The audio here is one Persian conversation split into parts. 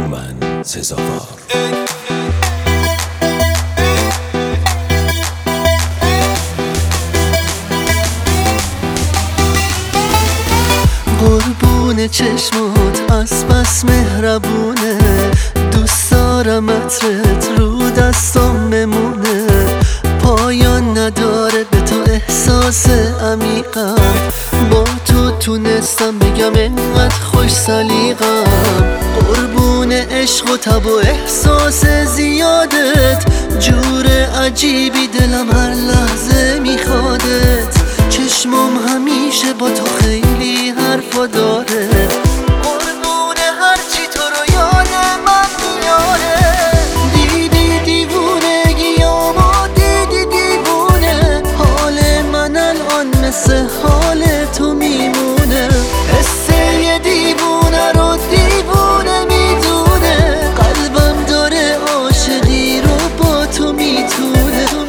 هومن سزاوار. قربون چشمات از بس مهربونه، دوست دارم عطرت رو دستام بمونه. پایان نداره به تو احساس عمیقم، با تو تونستم بگم انقدر خوش سلیقم. قربون عشق و تب و احساس زیادت، جور عجیبی دلم هر لحظه میخوادت. چشمم همیشه با تو خیلی حرفا داره، قربون هرچی تو رو یاد من میاره. دیدی دیوونگیامو، دیدی دیوونه، حال من الان مثل حال تو میمونه. حس یه دیوونه رو دیوونه میدونه، قلبم داره عاشقی رو با تو میتونه.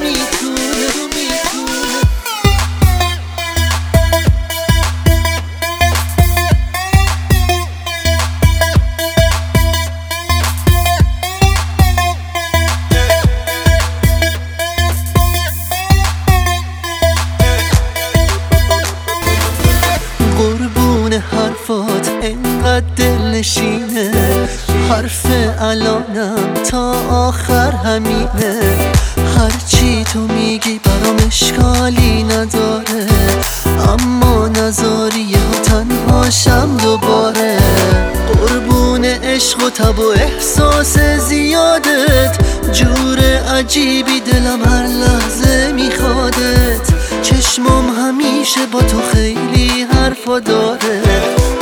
قربون حرفات انقدر دلنشینه، حرف الانم تا آخر همینه. هرچی تو میگی برام اشکالی نداره، اما نذاری و تنهاشم دوباره. قربون عشق و تب و احساس زیادت، جور عجیبی دلم هر لحظه میخوادت. چشمم همیشه با تو خیلی حرفا داره.